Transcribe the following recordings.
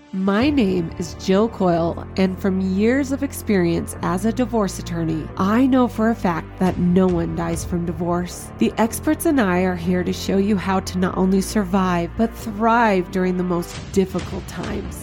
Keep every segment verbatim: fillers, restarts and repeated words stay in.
My name is Jill Coyle, and from years of experience as a divorce attorney, I know for a fact that no one dies from divorce. The experts and I are here to show you how to not only survive, but thrive during the most difficult times.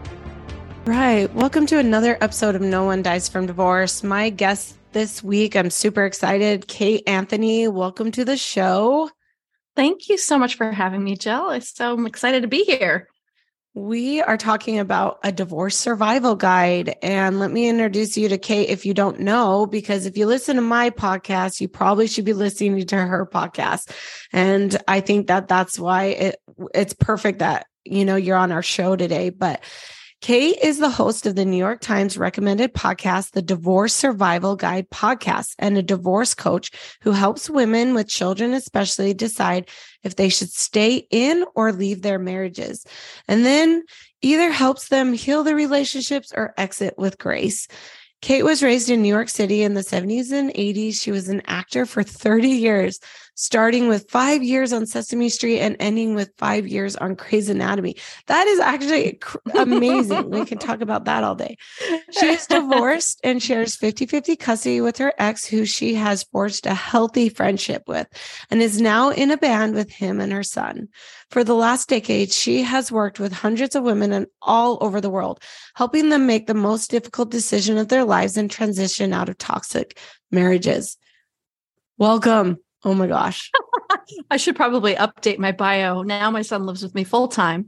Right. Welcome to another episode of No One Dies from Divorce. My guest this week, I'm super excited, Kate Anthony. Welcome to the show. Thank you so much for having me, Jill. I'm so excited to be here. We are talking about a divorce survival guide. And let me introduce you to Kate if you don't know, because if you listen to my podcast, you probably should be listening to her podcast. And I think that that's why it, it's perfect that, you know, you're on our show today. But Kate is the host of the New York Times recommended podcast, the Divorce Survival Guide podcast, and a divorce coach who helps women with children especially decide if they should stay in or leave their marriages, and then either helps them heal the relationships or exit with grace. Kate was raised in New York City in the seventies and eighties. She was an actor for thirty years, starting with five years on Sesame Street and ending with five years on Grey's Anatomy. That is actually amazing. We can talk about that all day. She is divorced and shares fifty-fifty custody with her ex, who she has forged a healthy friendship with, and is now in a band with him and her son. For the last decade, she has worked with hundreds of women all over the world, helping them make the most difficult decision of their lives and transition out of toxic marriages. Welcome. Oh my gosh. I should probably update my bio. Now my son lives with me full time.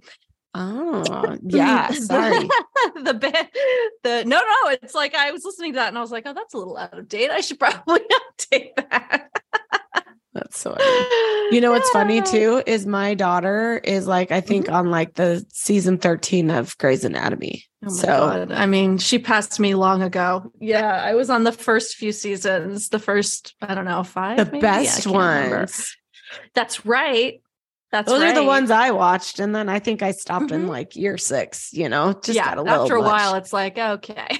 Oh, yeah. Sorry. the bit, the no, no. It's like I was listening to that and I was like, oh, that's a little out of date. I should probably update that. That's so funny. You know what's funny too is my daughter is like, I think mm-hmm. on like the season thirteen of Grey's Anatomy. Oh my so God. I mean, she passed me long ago. Yeah, I was on the first few seasons, the first, I don't know, five. The maybe? best yeah, ones. Remember. That's right. That's Those right. are the ones I watched. And then I think I stopped mm-hmm. in like year six, you know, just yeah, got a little after a much. while, it's like, okay.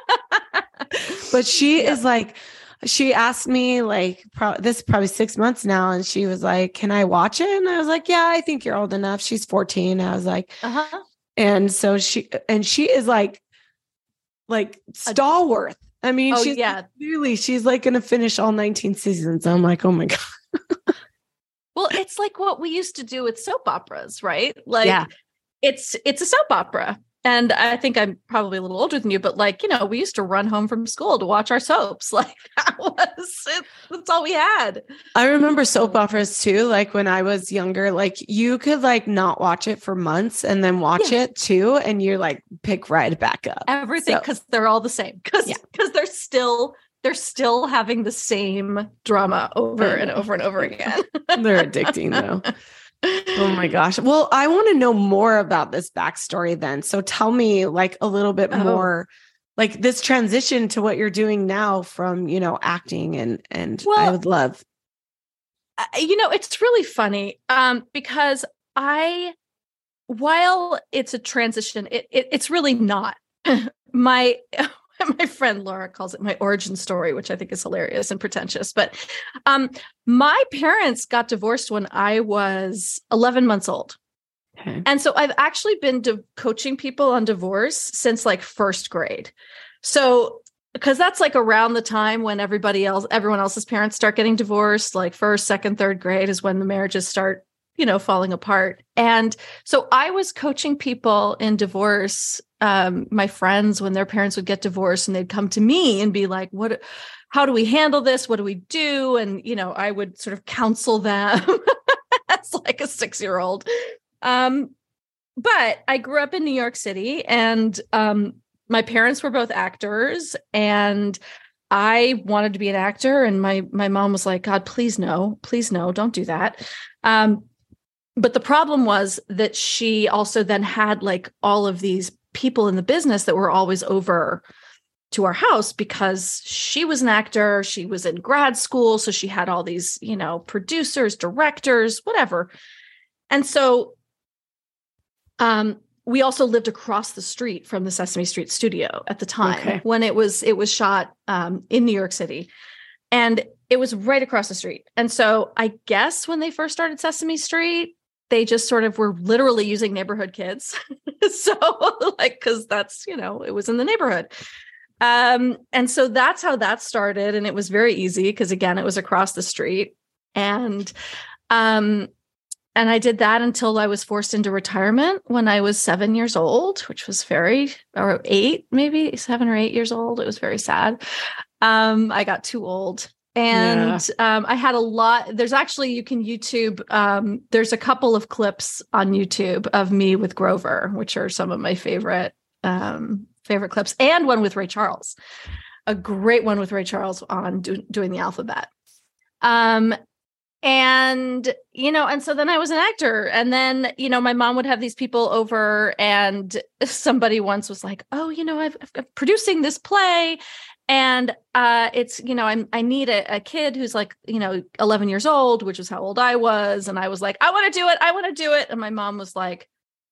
But she yeah. is like, she asked me like, pro- this is probably six months now. And she was like, can I watch it? And I was like, yeah, I think you're old enough. She's fourteen. I was like, uh-huh. And so she, and she is like, like stalwart. I mean, oh, she's yeah. clearly, she's like going to finish all nineteen seasons. I'm like, oh my God. Well, it's like what we used to do with soap operas, right? Like yeah. it's, it's a soap opera. And I think I'm probably a little older than you, but like, you know, we used to run home from school to watch our soaps. Like that was it. That's all we had. I remember soap operas too. Like when I was younger, like you could like not watch it for months and then watch yeah. it too. And you're like, pick right back up. Everything. Cause so. They're all the same. Cause, yeah. cause they're still, they're still having the same drama over and over and over again. They're addicting though. Oh my gosh. Well, I want to know more about this backstory then. So tell me like a little bit oh. more like this transition to what you're doing now from, you know, acting and, and well, I would love. You know, it's really funny um, because I, while it's a transition, it, it it's really not. my My friend Laura calls it my origin story, which I think is hilarious and pretentious. But um, my parents got divorced when I was eleven months old. Okay. And so I've actually been de- coaching people on divorce since like first grade. So because that's like around the time when everybody else, everyone else's parents start getting divorced, like first, second, third grade is when the marriages start, you know, falling apart. And so I was coaching people in divorce, um, my friends, when their parents would get divorced and they'd come to me and be like, what, how do we handle this? What do we do? And, you know, I would sort of counsel them as like a six-year-old. Um, but I grew up in New York City and um, my parents were both actors and I wanted to be an actor. And my, my mom was like, God, please no, please no, don't do that. Um, But the problem was that she also then had like all of these people in the business that were always over to our house because she was an actor. She was in grad school. So she had all these, you know, producers, directors, whatever. And so um, we also lived across the street from the Sesame Street studio at the time okay. when it was, it was shot um, in New York City. And it was right across the street. And so I guess when they first started Sesame Street, they just sort of were literally using neighborhood kids. So like, cause that's, you know, it was in the neighborhood. Um, and so that's how that started. And it was very easy because again, it was across the street. And, um, and I did that until I was forced into retirement when I was seven years old, which was very, or eight, maybe seven or eight years old. It was very sad. Um, I got too old. And yeah. um, I had a lot. There's actually, you can YouTube, um, there's a couple of clips on YouTube of me with Grover, which are some of my favorite, um, favorite clips, and one with Ray Charles, a great one with Ray Charles on do, doing the alphabet. Um, and, you know, and so then I was an actor, and then, you know, my mom would have these people over, and somebody once was like, oh, you know, I've, I'm producing this play. And uh, it's, you know, I'm, I need a, a kid who's like, you know, eleven years old, which is how old I was. And I was like, I want to do it. I want to do it. And my mom was like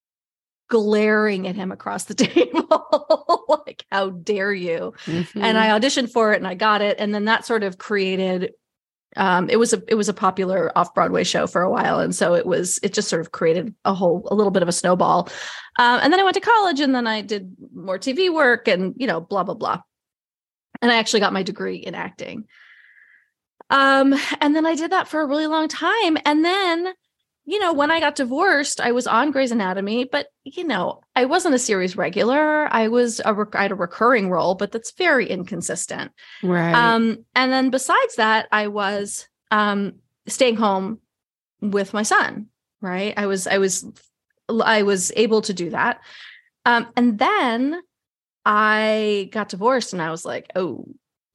glaring at him across the table, like, how dare you? Mm-hmm. And I auditioned for it and I got it. And then that sort of created, um, it was a, it was a popular off-Broadway show for a while. And so it was, it just sort of created a whole, a little bit of a snowball. Um, and then I went to college, and then I did more T V work and, you know, blah, blah, blah. And I actually got my degree in acting. Um, and then I did that for a really long time. And then, you know, when I got divorced, I was on Grey's Anatomy, but, you know, I wasn't a series regular. I was a, rec- I had a recurring role, but that's very inconsistent. Right. Um, and then besides that, I was um, staying home with my son, right? I was, I was, I was able to do that. Um, and then I got divorced, and I was like, oh,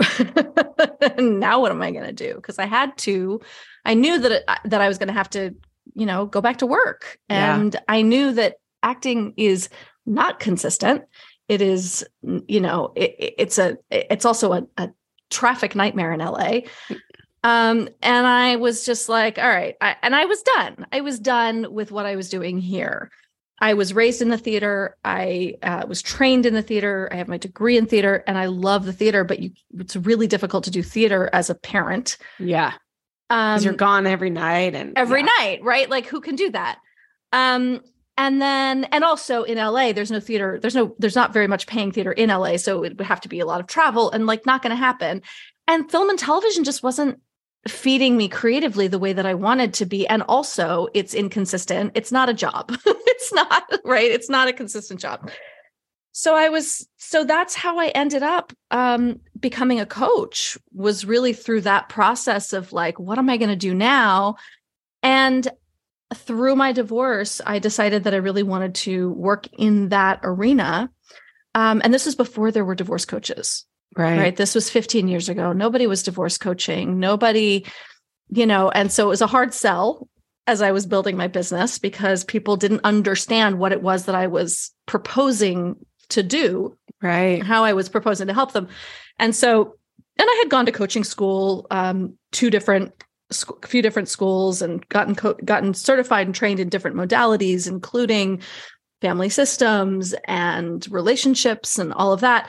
now what am I going to do? Because I had to, I knew that, it, that I was going to have to, you know, go back to work. And yeah. I knew that acting is not consistent. It is, you know, it, it's a, it's also a, a traffic nightmare in L A. Um, and I was just like, all right. I, and I was done. I was done with what I was doing here. I was raised in the theater. I uh, was trained in the theater. I have my degree in theater, and I love the theater, but you, it's really difficult to do theater as a parent. Yeah. Because um, you're gone every night and every yeah. night, right? Like, who can do that? Um, and then, and also in L A, there's no theater. There's no, there's not very much paying theater in L A. So it would have to be a lot of travel, and like, not going to happen. And film and television just wasn't feeding me creatively the way that I wanted to be. And also it's inconsistent. It's not a job. It's not, right. It's not a consistent job. So I was, so that's how I ended up um, becoming a coach, was really through that process of like, what am I going to do now? And through my divorce, I decided that I really wanted to work in that arena. Um, and this was before there were divorce coaches. Right. Right. This was fifteen years ago. Nobody was divorce coaching. Nobody, you know, and so it was a hard sell as I was building my business, because people didn't understand what it was that I was proposing to do. Right. How I was proposing to help them. And so, and I had gone to coaching school, um, two different, a few different schools, and gotten, co- gotten certified and trained in different modalities, including family systems and relationships and all of that.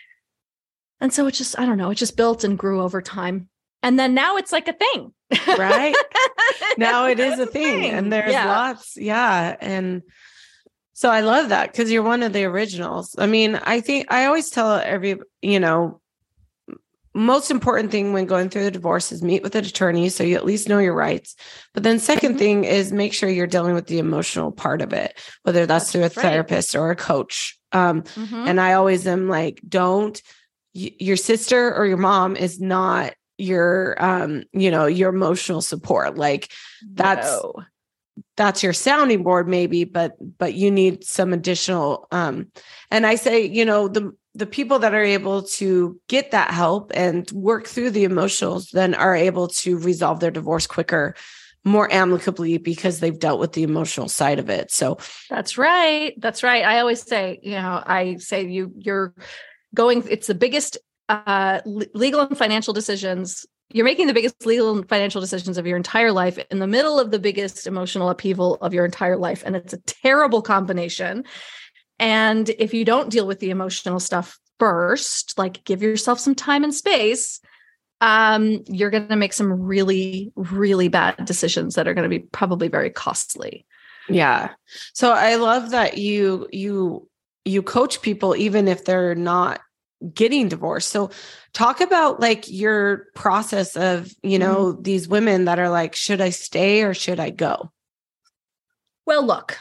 And so it just, I don't know, it just built and grew over time. And then now it's like a thing. Right. Now it is a thing. thing. And there's yeah. lots. Yeah. And so I love that, because you're one of the originals. I mean, I think I always tell every, you know, most important thing when going through the divorce is meet with an attorney, so you at least know your rights. But then second mm-hmm. thing is make sure you're dealing with the emotional part of it, whether that's, that's through a right. therapist or a coach. Um, mm-hmm. And I always am like, don't, your sister or your mom is not your, um, you know, your emotional support. Like that's, no. that's your sounding board maybe, but, but you need some additional, um, and I say, you know, the, the people that are able to get that help and work through the emotions then are able to resolve their divorce quicker, more amicably, because they've dealt with the emotional side of it. So that's right. That's right. I always say, you know, I say you, you're, going, it's the biggest uh, legal and financial decisions. You're making the biggest legal and financial decisions of your entire life in the middle of the biggest emotional upheaval of your entire life. And it's a terrible combination. And if you don't deal with the emotional stuff first, like give yourself some time and space, um, you're going to make some really, really bad decisions that are going to be probably very costly. Yeah. So I love that you, you, you coach people, even if they're not getting divorced. So talk about like your process of, you know, mm-hmm. these women that are like, should I stay or should I go? Well, look,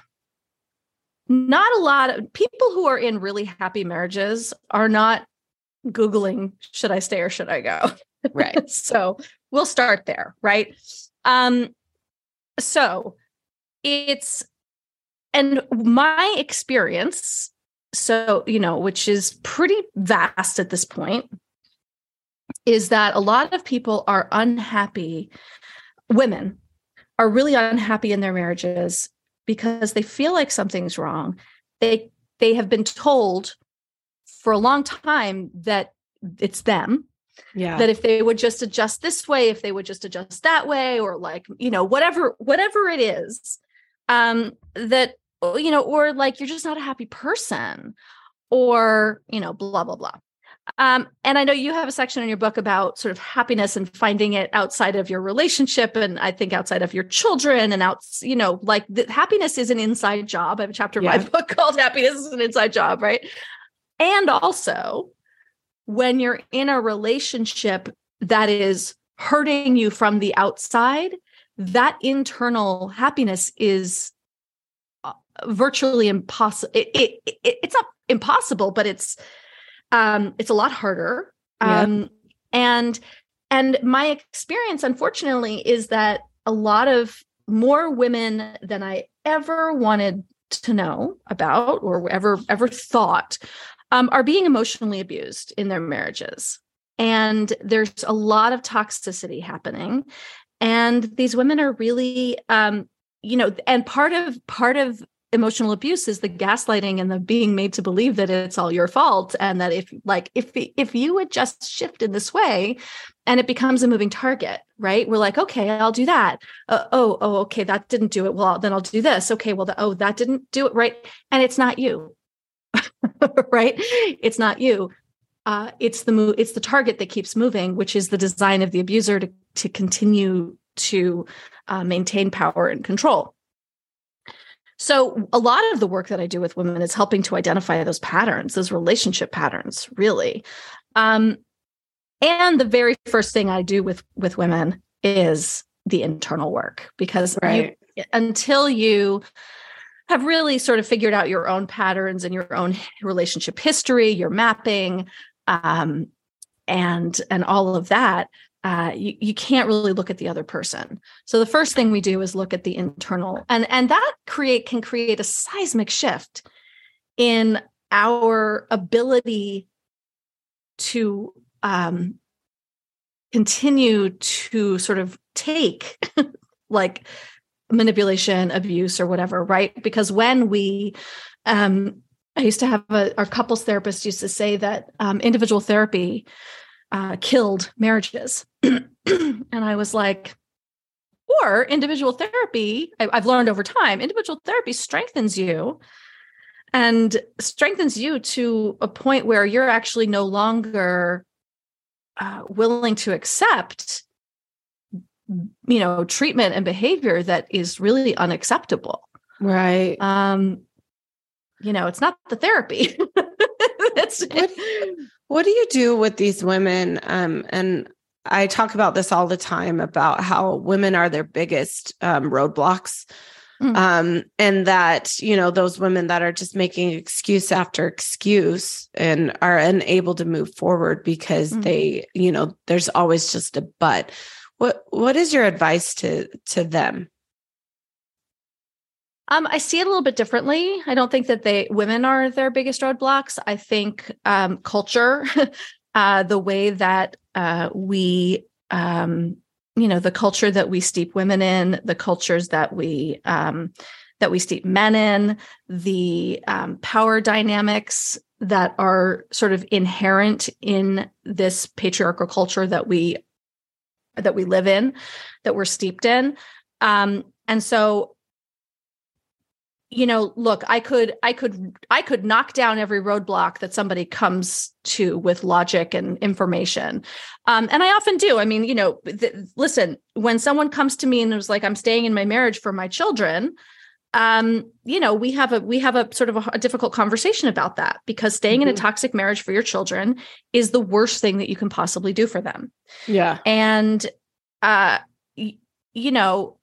not a lot of people who are in really happy marriages are not Googling, should I stay or should I go? Right. So we'll start there. Right. Um, so it's, and my experience, so, you know, which is pretty vast at this point, is that a lot of people are unhappy. Women are really unhappy in their marriages because they feel like something's wrong. They, they have been told for a long time that it's them. Yeah. That if they would just adjust this way, if they would just adjust that way, or like, you know, whatever, whatever it is, um, that, you know, or like, you're just not a happy person, or, you know, blah, blah, blah. Um, and I know you have a section in your book about sort of happiness and finding it outside of your relationship. And I think outside of your children and out, you know, like the, happiness is an inside job. I have a chapter of yeah. my book called Happiness is an Inside Job. Right. And also when you're in a relationship that is hurting you from the outside, that internal happiness is virtually impossible. It, it, it, it's not impossible, but it's, um, it's a lot harder. Yeah. Um, and, and my experience, unfortunately, is that a lot of more women than I ever wanted to know about or ever, ever thought, um, are being emotionally abused in their marriages. And there's a lot of toxicity happening. And these women are really, um, you know, and part of, part of, emotional abuse is the gaslighting and the being made to believe that it's all your fault. And that if like, if, if you would just shift in this way, and it becomes a moving target, right? We're like, okay, I'll do that. Uh, oh, oh, okay. That didn't do it. Well, then I'll do this. Okay. Well, the, oh, that didn't do it. Right. And it's not you, right? It's not you. Uh, it's the move. It's the target that keeps moving, which is the design of the abuser to, to continue to uh, maintain power and control. So a lot of the work that I do with women is helping to identify those patterns, those relationship patterns, really. Um, and the very first thing I do with, with women is the internal work, because right. you, until you have really sort of figured out your own patterns and your own relationship history, your mapping, um, and, and all of that, Uh, you, you can't really look at the other person. So the first thing we do is look at the internal, and, and that create can create a seismic shift in our ability to um, continue to sort of take like manipulation, abuse, or whatever, right? Because when we, um, I used to have a, our couples therapist used to say that um, individual therapy Uh, killed marriages. And I was like, or individual therapy, I, I've learned over time, individual therapy strengthens you and strengthens you to a point where you're actually no longer uh, willing to accept, you know, treatment and behavior that is really unacceptable. Right. Um, you know, it's not the therapy. That's what, what do you do with these women? Um, and I talk about this all the time about how women are their biggest um, roadblocks. Mm. Um, and that, you know, those women that are just making excuse after excuse and are unable to move forward because mm. they, you know, there's always just a but. What, what is your advice to, to them? Um, I see it a little bit differently. I don't think that they women are their biggest roadblocks. I think um, culture, uh, the way that uh, we, um, you know, the culture that we steep women in, the cultures that we um, that we steep men in, the um, power dynamics that are sort of inherent in this patriarchal culture that we that we live in, that we're steeped in, um, and so. You know, look, I could, I could, I could knock down every roadblock that somebody comes to with logic and information. Um, and I often do. I mean, you know, th- listen, when someone comes to me and was like, I'm staying in my marriage for my children, um, you know, we have a we have a sort of a, a difficult conversation about that, because staying mm-hmm. in a toxic marriage for your children is the worst thing that you can possibly do for them. Yeah. And uh y- you know,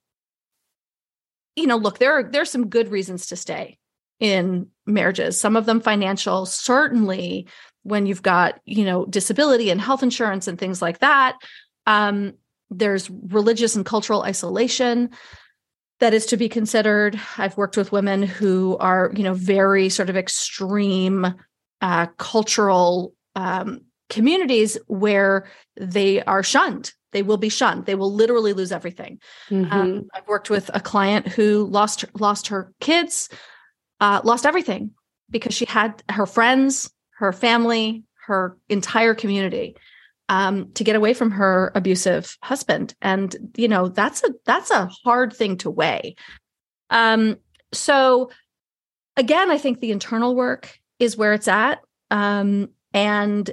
you know, look, there are there's some good reasons to stay in marriages. Some of them financial, certainly when you've got, you know, disability and health insurance and things like that. Um, there's religious and cultural isolation that is to be considered. I've worked with women who are, you know, very sort of extreme uh, cultural um, communities where they are shunned. They will be shunned. They will literally lose everything. Mm-hmm. Um, I've worked with a client who lost lost her kids, uh, lost everything because she had her friends, her family, her entire community um, to get away from her abusive husband. And, you know, that's a that's a hard thing to weigh. Um, so again, I think the internal work is where it's at. Um, and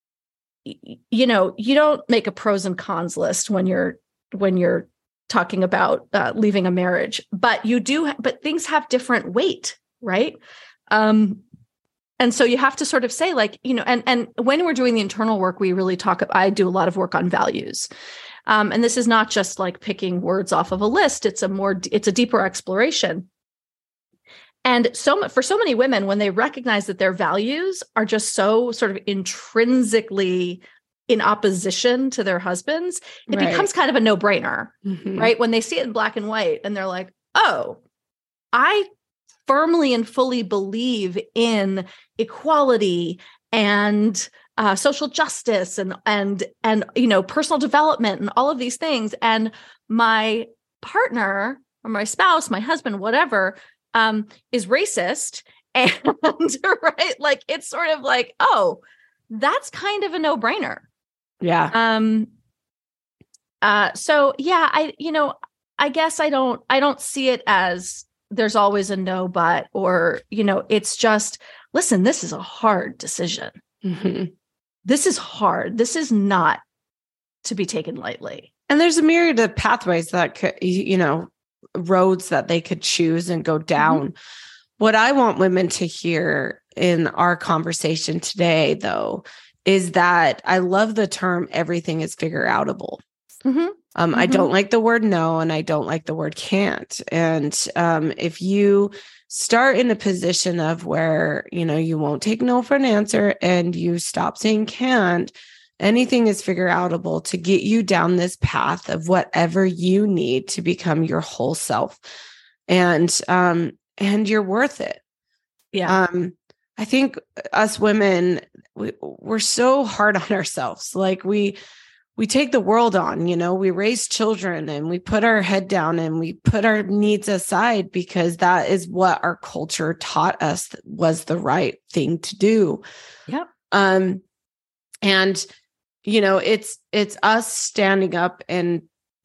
you know, you don't make a pros and cons list when you're when you're talking about uh, leaving a marriage, but you do. But things have different weight, right? Um, and so you have to sort of say, like, you know, and and when we're doing the internal work, we really talk. I do a lot of work on values, um, and this is not just like picking words off of a list. It's a more it's a deeper exploration. And so for so many women, when they recognize that their values are just so sort of intrinsically in opposition to their husbands, it right. becomes kind of a no-brainer, mm-hmm. right? When they see it in black and white and they're like, oh, I firmly and fully believe in equality and uh, social justice and, and, and, you know, personal development and all of these things. And my partner or my spouse, my husband, whatever, Um, is racist. And right, like it's sort of like, oh, that's kind of a no-brainer. Yeah. Um, uh, so yeah, I, you know, I guess I don't, I don't see it as there's always a no, but, or, you know, it's just, listen, this is a hard decision. Mm-hmm. This is hard. This is not to be taken lightly. And there's a myriad of pathways that could, you know, roads that they could choose and go down. Mm-hmm. What I want women to hear in our conversation today, though, is that I love the term everything is figure outable. Mm-hmm. Um, mm-hmm. I don't like the word no, and I don't like the word can't. And um, if you start in a position of where, you know, you won't take no for an answer and you stop saying can't, anything is figure outable to get you down this path of whatever you need to become your whole self. And, um, and you're worth it. Yeah. Um, I think us women, we, we're so hard on ourselves. Like we, we take the world on, you know, we raise children and we put our head down and we put our needs aside because that is what our culture taught us was the right thing to do. Yep. Um, and you know, it's, it's us standing up and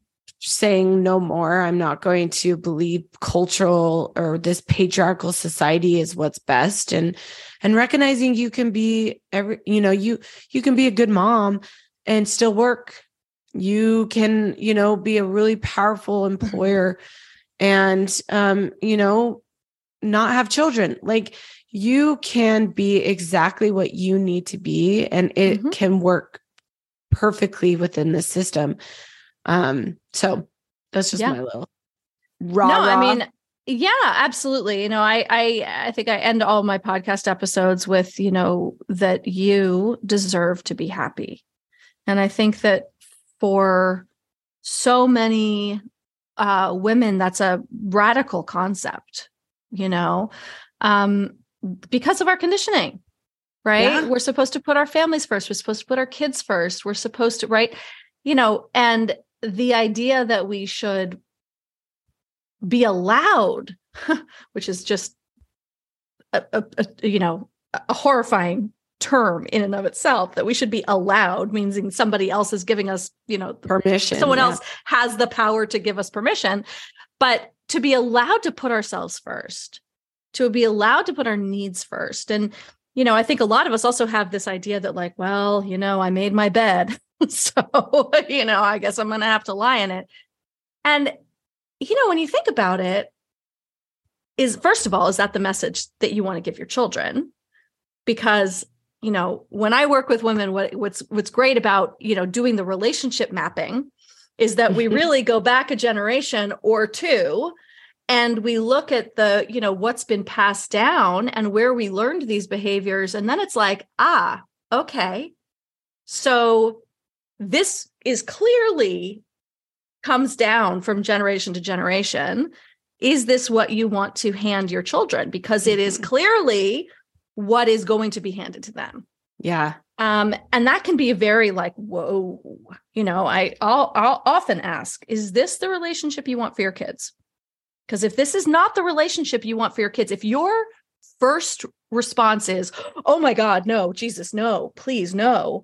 saying no more. I'm not going to believe cultural or this patriarchal society is what's best. And, and recognizing you can be every, you know, you, you can be a good mom and still work. You can, you know, be a really powerful employer and, um, you know, not have children. Like you can be exactly what you need to be, and it mm-hmm. can work perfectly within the system. Um, so that's just yeah. my little raw. No, raw. I mean, yeah, absolutely. You know, I, I, I think I end all my podcast episodes with, you know, that you deserve to be happy. And I think that for so many uh, women, that's a radical concept, you know, um, because of our conditioning. Right. Yeah. We're supposed to put our families first. We're supposed to put our kids first. We're supposed to, right. You know, and the idea that we should be allowed, which is just, a, a, a, you know, a horrifying term in and of itself, that we should be allowed means somebody else is giving us, you know, permission. Someone yeah. else has the power to give us permission, but to be allowed to put ourselves first, to be allowed to put our needs first. And you know, I think a lot of us also have this idea that like, well, you know, I made my bed. So, you know, I guess I'm going to have to lie in it. And, you know, when you think about it, is, first of all, is that the message that you want to give your children? Because, you know, when I work with women, what, what's, what's great about, you know, doing the relationship mapping is that we really go back a generation or two and we look at the, you know, what's been passed down and where we learned these behaviors. And then it's like, ah, okay. So this is clearly comes down from generation to generation. Is this what you want to hand your children? Because it is clearly what is going to be handed to them. Yeah. Um, and that can be a very like, whoa, you know, I, I'll, I'll often ask, is this the relationship you want for your kids? Because if this is not the relationship you want for your kids, if your first response is, oh my God, no, Jesus, no, please, no,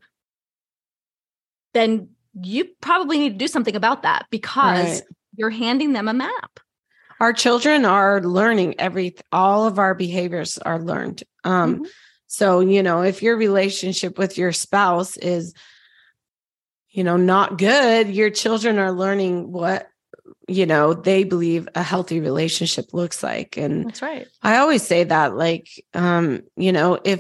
then you probably need to do something about that because right. you're handing them a map. Our children are learning every, all of our behaviors are learned. Um, mm-hmm. So, you know, if your relationship with your spouse is, you know, not good, your children are learning what, you know, they believe a healthy relationship looks like. And that's right. I always say that, like, um, you know, if,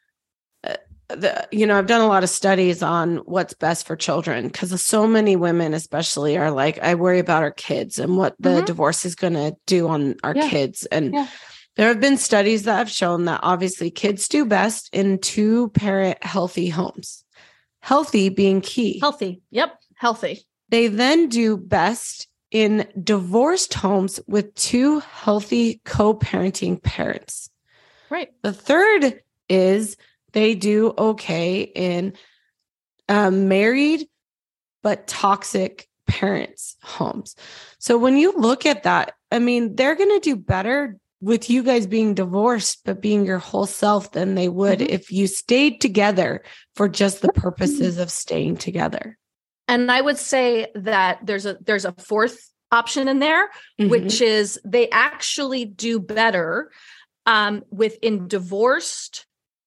The, you know, I've done a lot of studies on what's best for children because so many women, especially, are like, I worry about our kids and what the mm-hmm. divorce is going to do on our yeah. kids. And yeah. there have been studies that have shown that obviously kids do best in two parent healthy homes, healthy being key. Healthy. Yep. Healthy. They then do best in divorced homes with two healthy co-parenting parents. Right. The third is they do okay in um, married but toxic parents' homes. So when you look at that, I mean, they're going to do better with you guys being divorced, but being your whole self than they would mm-hmm. if you stayed together for just the purposes of staying together. And I would say that there's a there's a fourth option in there, mm-hmm. which is they actually do better um, within divorced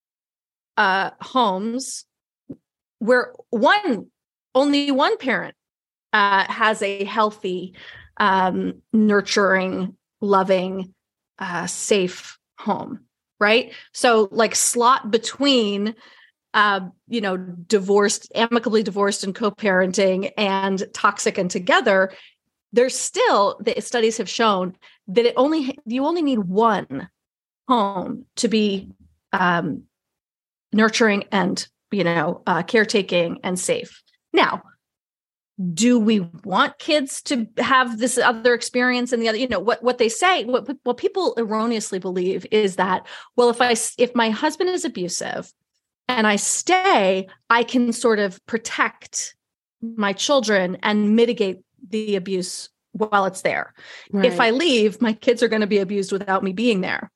Uh, homes where one, only one parent uh, has a healthy, um, nurturing, loving, uh, safe home, right? So like slot between, uh, you know, divorced, amicably divorced and co-parenting and toxic and together, there's still, the studies have shown that it only, you only need one home to be, um, nurturing and, you know, uh, caretaking and safe. Now, do we want kids to have this other experience and the other, you know, what, what they say, what, what people erroneously believe is that, well, if I, if my husband is abusive and I stay, I can sort of protect my children and mitigate the abuse while it's there. Right. If I leave, my kids are going to be abused without me being there.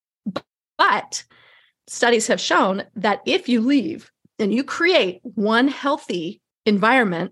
But studies have shown that if you leave and you create one healthy environment,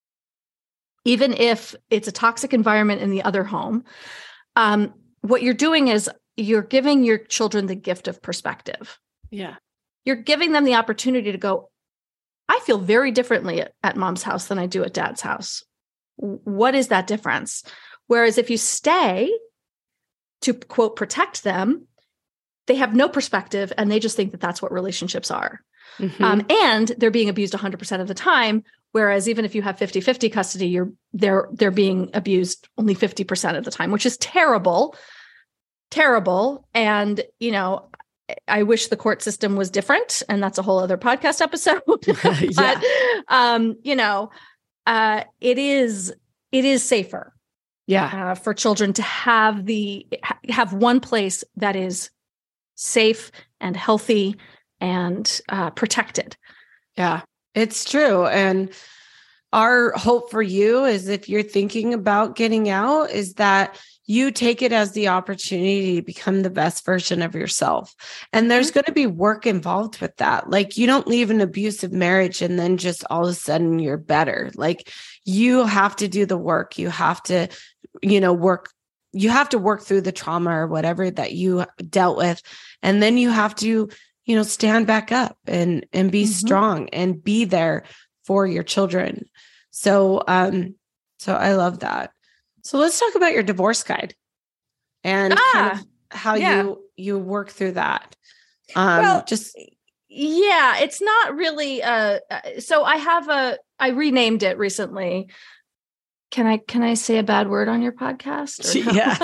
even if it's a toxic environment in the other home, um, what you're doing is you're giving your children the gift of perspective. Yeah. You're giving them the opportunity to go, I feel very differently at, at mom's house than I do at dad's house. What is that difference? Whereas if you stay to, quote, protect them, they have no perspective and they just think that that's what relationships are. Mm-hmm. Um, and they're being abused one hundred percent of the time. Whereas even if you have fifty-fifty custody, you're they're they're being abused only fifty percent of the time, which is terrible, terrible. And, you know, I wish the court system was different. And that's a whole other podcast episode. yeah. But, um, you know, uh, it is it is safer yeah. uh, for children to have the have one place that is safe and healthy and uh, protected. Yeah, it's true. And our hope for you is if you're thinking about getting out, is that you take it as the opportunity to become the best version of yourself. And there's mm-hmm. going to be work involved with that. Like you don't leave an abusive marriage and then just all of a sudden you're better. Like you have to do the work. You have to, you know, work You have to work through the trauma or whatever that you dealt with. And then you have to, you know, stand back up and, and be mm-hmm. strong and be there for your children. So, um, so I love that. So let's talk about your divorce guide and ah. kind of how yeah. you you work through that. Um, well, just yeah, it's not really. Uh, so I have a. I renamed it recently. Can I can I say a bad word on your podcast? Or no? Yeah.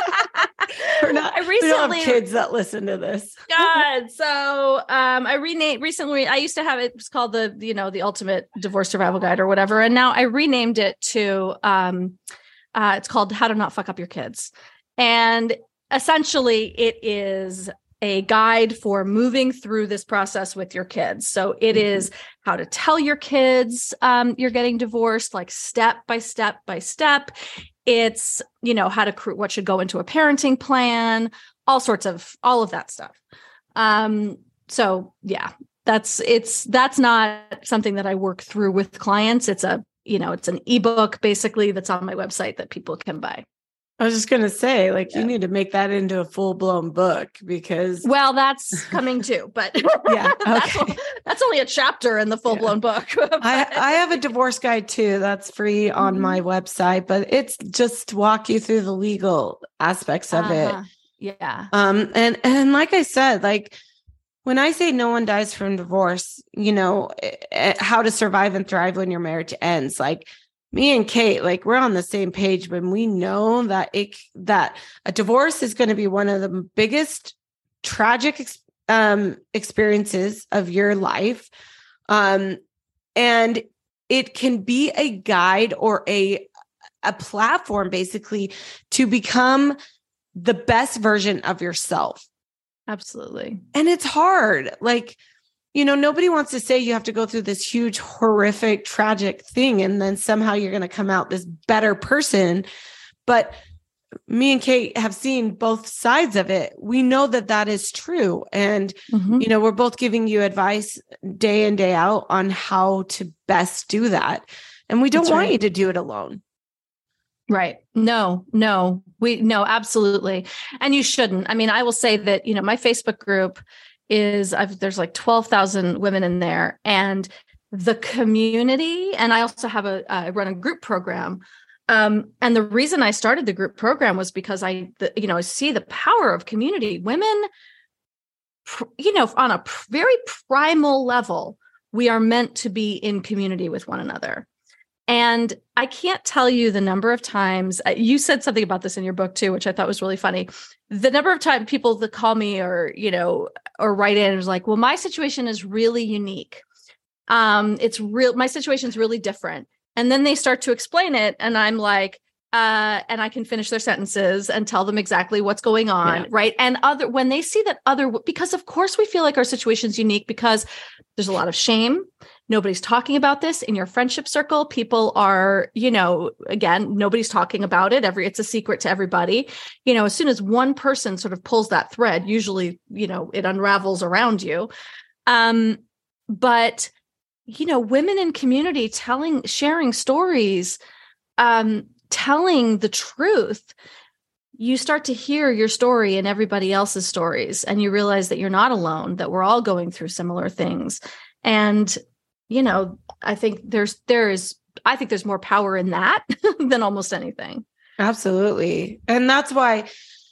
We're not, I recently, we don't have kids that listen to this. God. So um, I renamed recently. I used to have it was called the, you know, the Ultimate Divorce Survival Guide or whatever. And now I renamed it to um, uh, it's called How to Not Fuck Up Your Kids. And essentially it is a guide for moving through this process with your kids. So it mm-hmm. is how to tell your kids um, you're getting divorced, like step by step by step. It's, you know, how to create what should go into a parenting plan, all sorts of, all of that stuff. Um, so yeah, that's, it's, that's not something that I work through with clients. It's a, you know, it's an ebook basically that's on my website that people can buy. I was just going to say, like, yeah. you need to make that into a full blown book because. Well, that's coming too, but yeah, okay. that's, that's only a chapter in the full blown yeah. book. I, I have a divorce guide too. That's free on mm-hmm. my website, but it's just to walk you through the legal aspects of uh-huh. it. Yeah. Um, and, and like I said, like when I say no one dies from divorce, you know, how to survive and thrive when your marriage ends, like, me and Kate, like we're on the same page when we know that it, that a divorce is going to be one of the biggest tragic ex, um, experiences of your life. Um, and it can be a guide or a, a platform basically to become the best version of yourself. Absolutely. And it's hard. Like, you know, nobody wants to say you have to go through this huge, horrific, tragic thing, and then somehow you're going to come out this better person. But me and Kate have seen both sides of it. We know that that is true. And, mm-hmm. you know, we're both giving you advice day in, day out on how to best do that. And we don't That's want right. you to do it alone. Right. No, no, we, no, absolutely. And you shouldn't. I mean, I will say that, you know, my Facebook group is I've, there's like twelve thousand women in there, and the community. And I also have a, I run a group program. Um, and the reason I started the group program was because I, the, you know, see the power of community. Women, you know, on a very primal level, we are meant to be in community with one another. And I can't tell you the number of times you said something about this in your book too, which I thought was really funny. The number of times people that call me or, you know, or write in is like, well, my situation is really unique. Um, it's real. My situation is really different. And then they start to explain it. And I'm like, uh, and I can finish their sentences and tell them exactly what's going on. Yeah. Right. And other, when they see that other, because of course we feel like our situation is unique because there's a lot of shame. Nobody's talking about this in your friendship circle. People are, you know, again, nobody's talking about it. Every, it's a secret to everybody. You know, as soon as one person sort of pulls that thread, usually, you know, it unravels around you. Um, but, you know, women in community telling, sharing stories, um, telling the truth, you start to hear your story and everybody else's stories. And you realize that you're not alone, that we're all going through similar things. And you know, I think there's, there is, I think there's more power in that than almost anything. Absolutely. And that's why,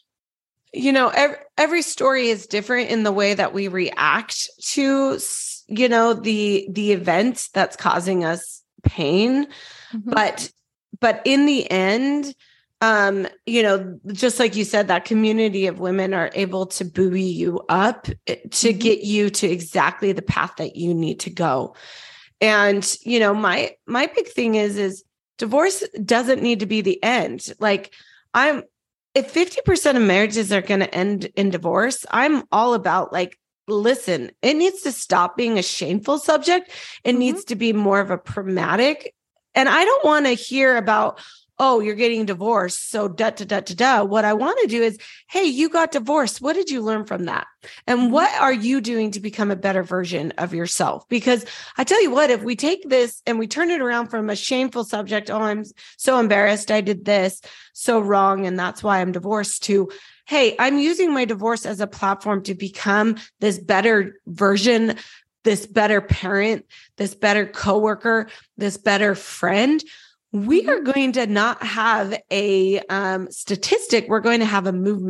you know, every, every story is different in the way that we react to, you know, the, the event that's causing us pain. Mm-hmm. But, but in the end, um, you know, just like you said, that community of women are able to buoy you up to mm-hmm. get you to exactly the path that you need to go. And, you know, my, my big thing is, is divorce doesn't need to be the end. Like I'm, if fifty percent of marriages are going to end in divorce, I'm all about like, listen, it needs to stop being a shameful subject. It mm-hmm. needs to be more of a pragmatic. And I don't want to hear about, oh, you're getting divorced, so da, da, da, da, da. What I want to do is, hey, you got divorced. What did you learn from that? And what are you doing to become a better version of yourself? Because I tell you what, if we take this and we turn it around from a shameful subject, oh, I'm so embarrassed, I did this so wrong, and that's why I'm divorced, to, hey, I'm using my divorce as a platform to become this better version, this better parent, this better coworker, this better friend. We are going to not have a um, statistic. We're going to have a movement.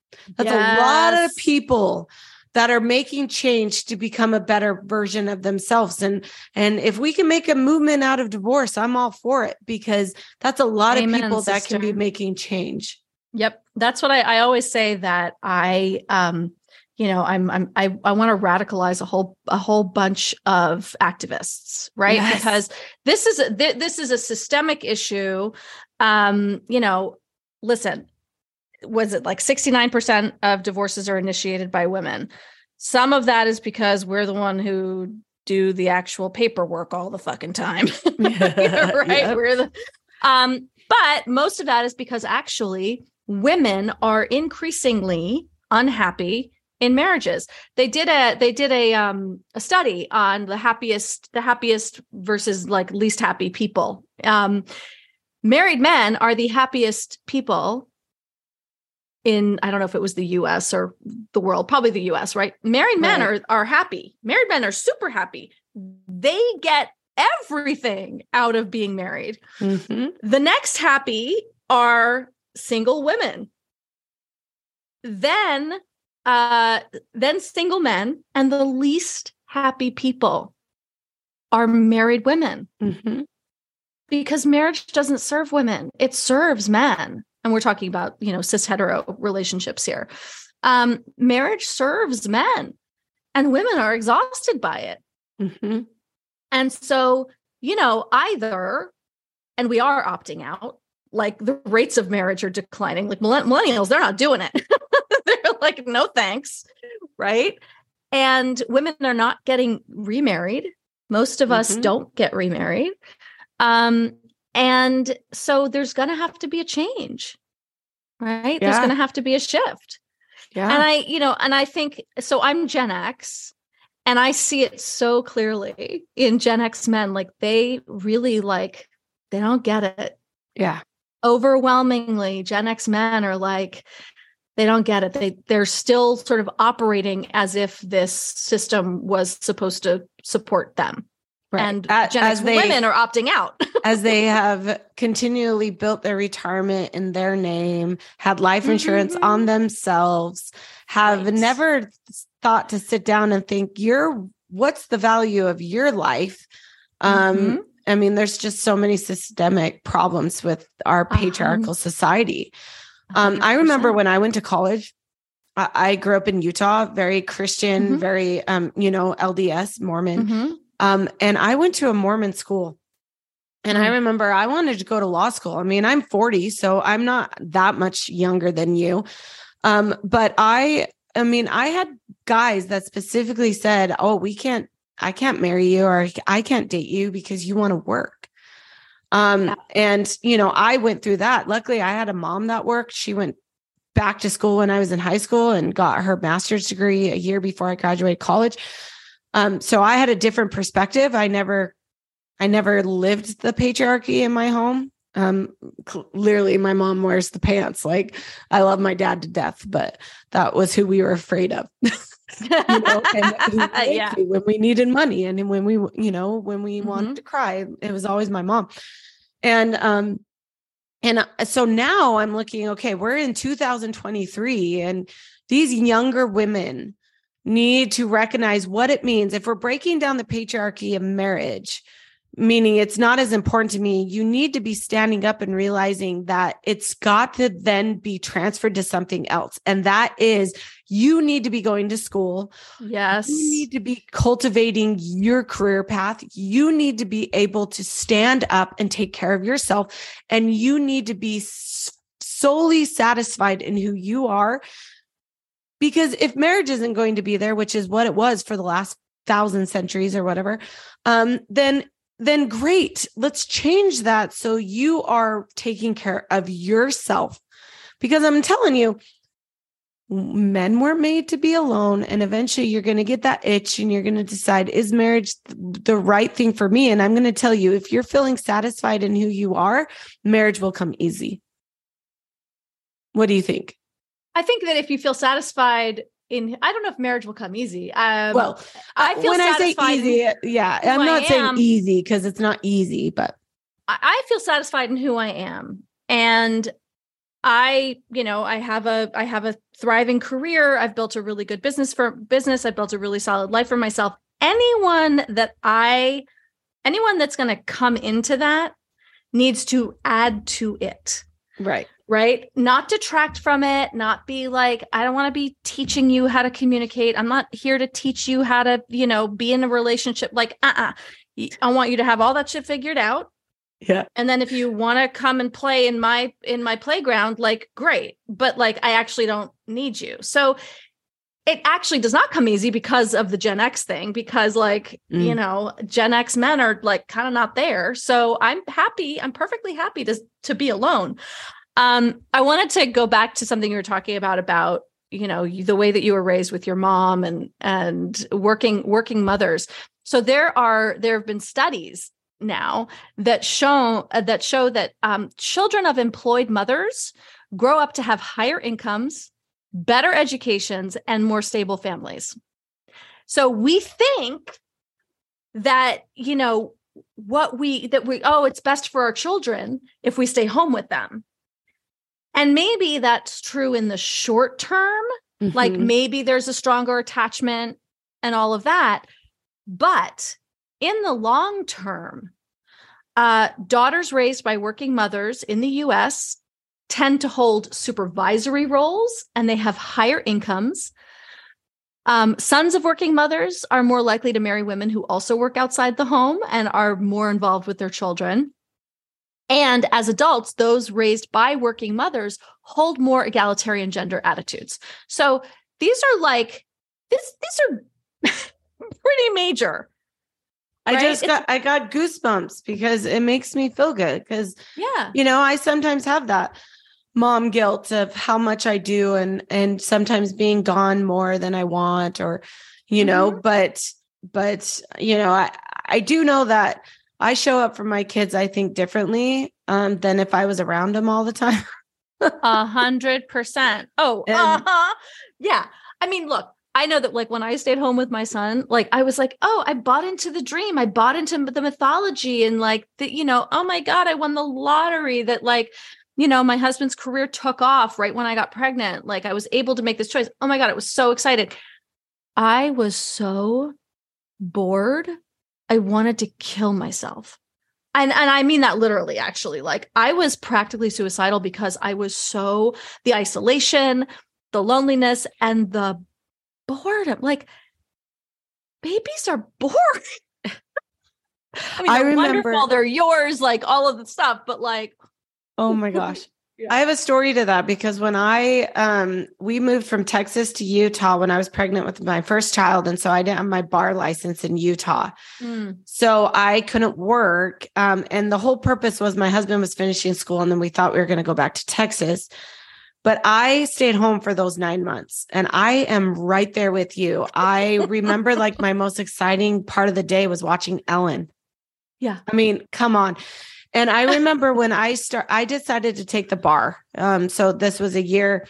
That's yes. a lot of people that are making change to become a better version of themselves. And, and if we can make a movement out of divorce, I'm all for it, because that's a lot Amen, of people sister. that can be making change. Yep. That's what I, I always say, that I, um, you know, I'm, I'm, I, I want to radicalize a whole, a whole bunch of activists, right? Yes. Because this is, a, th- this is a systemic issue. Um, you know, listen, was it like sixty-nine percent of divorces are initiated by women? Some of that is because we're the one who do the actual paperwork all the fucking time, right? Yep. We're the, um, but most of that is because actually women are increasingly unhappy in marriages. They did a, they did a, um, a study on the happiest, the happiest versus like least happy people. Um, married men are the happiest people in, I don't know if it was the U S or the world, probably the U S, right? Married men right. are, are happy. Married men are super happy. They get everything out of being married. Mm-hmm. The next happy are single women. Then, uh, then single men, and the least happy people are married women. Mm-hmm. Because marriage doesn't serve women. It serves men. And we're talking about, you know, cis hetero relationships here. Um, marriage serves men, and women are exhausted by it. Mm-hmm. And so, you know, either, and we are opting out, like the rates of marriage are declining, like millennials, they're not doing it. They're like, no, thanks. Right. And women are not getting remarried. Most of mm-hmm. us don't get remarried. Um, And so there's going to have to be a change, right? Yeah. There's going to have to be a shift. Yeah. And I, you know, and I think, so I'm Gen X, and I see it so clearly in Gen X men, like they really like, they don't get it. Yeah. Overwhelmingly, Gen X men are like, they don't get it. They, they're still sort of operating as if this system was supposed to support them. Right. And as, Gen X they, women are opting out. As they have continually built their retirement in their name, had life insurance mm-hmm. on themselves, have right. never thought to sit down and think, you're, what's the value of your life? Um, mm-hmm. I mean, there's just so many systemic problems with our patriarchal uh-huh. society. Um, I remember when I went to college, I, I grew up in Utah, very Christian, mm-hmm. very, um, you know, L D S, Mormon. Mm-hmm. Um, and I went to a Mormon school, and I remember I wanted to go to law school. I mean, I'm forty, so I'm not that much younger than you. Um, but I, I mean, I had guys that specifically said, oh, we can't, I can't marry you, or I can't date you because you want to work. Um, and, you know, I went through that. Luckily, I had a mom that worked. She went back to school when I was in high school and got her master's degree a year before I graduated college. Um, so I had a different perspective. I never, I never lived the patriarchy in my home. Um, clearly my mom wears the pants. Like, I love my dad to death, but that was who we were afraid of. you know, and yeah. when we needed money, and when we, you know, when we mm-hmm. wanted to cry, it was always my mom. And, um, and so now I'm looking, okay, we're in two thousand twenty-three, and these younger women need to recognize what it means. If we're breaking down the patriarchy of marriage, meaning it's not as important to me, you need to be standing up and realizing that it's got to then be transferred to something else. And that is, you need to be going to school. Yes. You need to be cultivating your career path. You need to be able to stand up and take care of yourself. And you need to be solely satisfied in who you are. Because if marriage isn't going to be there, which is what it was for the last thousand centuries or whatever, um, then, then great. Let's change that so you are taking care of yourself. Because I'm telling you, men were made to be alone, and eventually you're going to get that itch, and you're going to decide, is marriage the right thing for me? And I'm going to tell you, if you're feeling satisfied in who you are, marriage will come easy. What do you think? I think that if you feel satisfied in, I don't know if marriage will come easy. Um, well, I feel when satisfied I say easy, in, yeah, I'm not saying easy because it's not easy, but I, I feel satisfied in who I am. And I, you know, I have a, I have a thriving career. I've built a really good business for business. I've built a really solid life for myself. Anyone that I, anyone that's going to come into that needs to add to it. Right. Right. Not detract from it, not be like, I don't want to be teaching you how to communicate. I'm not here to teach you how to, you know, be in a relationship. Like, uh-uh. I want you to have all that shit figured out. Yeah. And then if you want to come and play in my, in my playground, like, great. But like, I actually don't need you. So it actually does not come easy because of the Gen X thing, because like, mm. you know, Gen X men are like kind of not there. So I'm happy. I'm perfectly happy to, to be alone. Um, I wanted to go back to something you were talking about, about, you know, the way that you were raised with your mom and, and working, working mothers. So there are, there have been studies now that show, uh, that show that um, children of employed mothers grow up to have higher incomes, better educations, and more stable families. So we think that, you know, what we, that we, oh, it's best for our children if we stay home with them. And maybe that's true in the short term, mm-hmm. like maybe there's a stronger attachment and all of that. But in the long term, uh, daughters raised by working mothers in the U S tend to hold supervisory roles and they have higher incomes. Um, sons of working mothers are more likely to marry women who also work outside the home and are more involved with their children. And as adults, those raised by working mothers hold more egalitarian gender attitudes. So these are like, this, these are pretty major. I right? just got, it's, I got goosebumps because it makes me feel good. Because, yeah, you know, I sometimes have that mom guilt of how much I do and, and sometimes being gone more than I want, or, you mm-hmm. know, but, but, you know, I, I do know that I show up for my kids, I think, differently um, than if I was around them all the time. A hundred percent. Oh, and, uh-huh. Yeah. I mean, look, I know that like when I stayed home with my son, like I was like, oh, I bought into the dream. I bought into the mythology and like, the, you know, oh my God, I won the lottery that like, you know, my husband's career took off right when I got pregnant. Like I was able to make this choice. Oh my God, I was so excited. I was so bored. I wanted to kill myself. And, and I mean that literally, actually. Like I was practically suicidal because I was so, the isolation, the loneliness, and the boredom. Like babies are boring. I mean, I they're remember, wonderful. They're yours, like all of the stuff, but like. Oh my gosh. Yeah. I have a story to that because when I, um, we moved from Texas to Utah when I was pregnant with my first child. And so I didn't have my bar license in Utah. Mm. So I couldn't work. Um, and the whole purpose was my husband was finishing school and then we thought we were going to go back to Texas. But I stayed home for those nine months and I am right there with you. I remember like my most exciting part of the day was watching Ellen. Yeah. I mean, come on. And I remember when I start, I decided to take the bar. Um, so this was a year,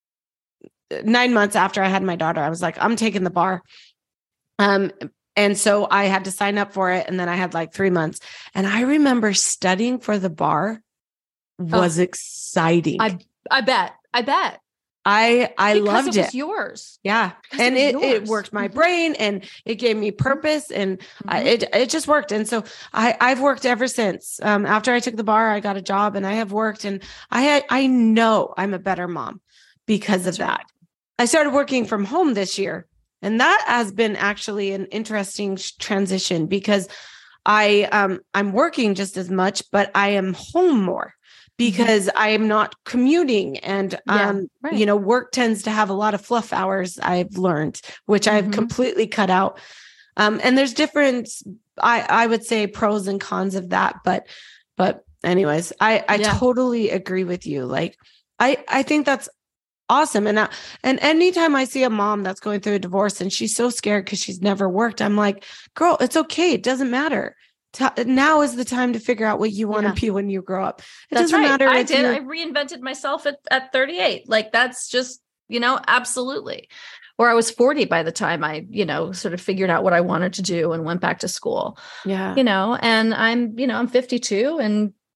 nine months after I had my daughter, I was like, I'm taking the bar. Um, and so I had to sign up for it. And then I had like three months. And I remember studying for the bar was oh, exciting. I I bet. I bet. I, I because loved it. It was yours. Yeah. Because and it, it, it worked my brain and it gave me purpose and mm-hmm. I, it, it just worked. And so I, I've worked ever since. Um, after I took the bar, I got a job and I have worked and I had, I know I'm a better mom because of that. I started working from home this year and that has been actually an interesting transition because I, um, I'm working just as much, but I am home more. Because mm-hmm. I am not commuting and, yeah, um, right. you know, work tends to have a lot of fluff hours I've learned, which mm-hmm. I've completely cut out. Um, and there's different, I, I would say pros and cons of that, but, but anyways, I, I yeah. totally agree with you. Like, I, I think that's awesome. And, I, and anytime I see a mom that's going through a divorce and she's so scared because she's never worked, I'm like, girl, it's okay. It doesn't matter. Now is the time to figure out what you want yeah. to be when you grow up. It that's doesn't right. matter. I did. I reinvented myself at, at thirty-eight. Like that's just, you know, absolutely. Or I was forty by the time I, you know, sort of figured out what I wanted to do and went back to school. Yeah. You know, and I'm, you know, I'm fifty-two and,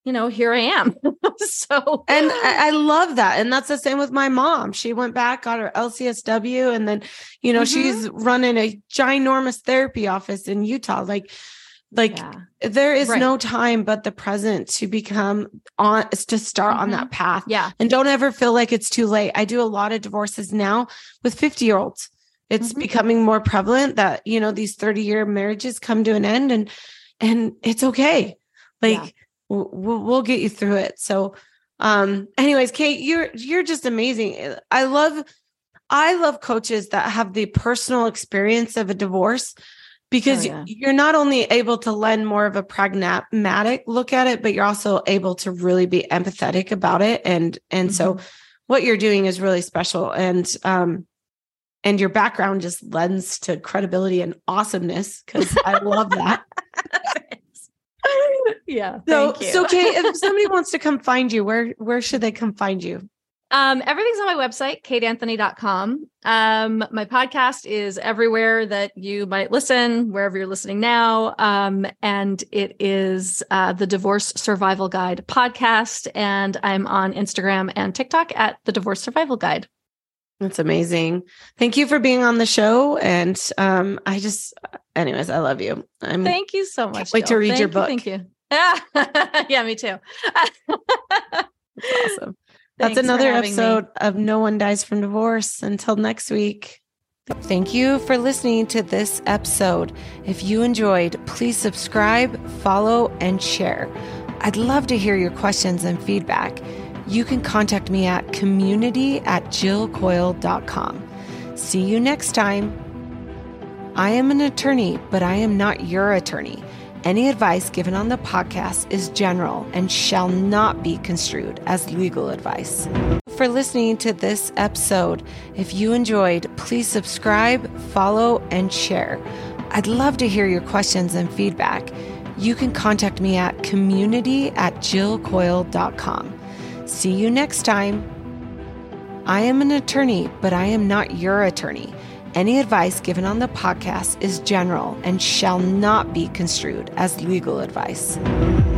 you know, here I am. So, and I, I love that. And that's the same with my mom. She went back, got her L C S W, and then, you know, mm-hmm. she's running a ginormous therapy office in Utah. Like, like yeah. there is right. no time but the present to become on, to start mm-hmm. on that path. Yeah. And don't ever feel like it's too late. I do a lot of divorces now with fifty year olds. It's mm-hmm. becoming more prevalent that, you know, these thirty year marriages come to an end, and, and it's okay. Like, yeah. we'll, we'll get you through it. So, um, anyways, Kate, you're, you're just amazing. I love, I love coaches that have the personal experience of a divorce, because oh, yeah. you're not only able to lend more of a pragmatic look at it, but you're also able to really be empathetic about it. And, and mm-hmm. so what you're doing is really special. And, um, and your background just lends to credibility and awesomeness, because I love that. Yeah. So, thank you. so Kate, if somebody wants to come find you, where, where should they come find you? Um, everything's on my website, kate anthony dot com. Um, my podcast is everywhere that you might listen, wherever you're listening now. Um, and it is uh, the Divorce Survival Guide podcast. And I'm on Instagram and TikTok at the Divorce Survival Guide. That's amazing. Thank you for being on the show. And um, I just, anyways, I love you. I'm Thank you so much. Can't wait Jill. to read thank your you, book. Thank you. Yeah, yeah, me too. That's awesome. That's another episode me. of No One Dies from Divorce. Until next week. Thank you for listening to this episode. If you enjoyed, please subscribe, follow, and share. I'd love to hear your questions and feedback. You can contact me at community at jill coyle dot com. See you next time. I am an attorney, but I am not your attorney. Any advice given on the podcast is general and shall not be construed as legal advice. For listening to this episode, if you enjoyed, please subscribe, follow, and share. I'd love to hear your questions and feedback. You can contact me at community at jill coyle dot com. See you next time. I am an attorney, but I am not your attorney. Any advice given on the podcast is general and shall not be construed as legal advice.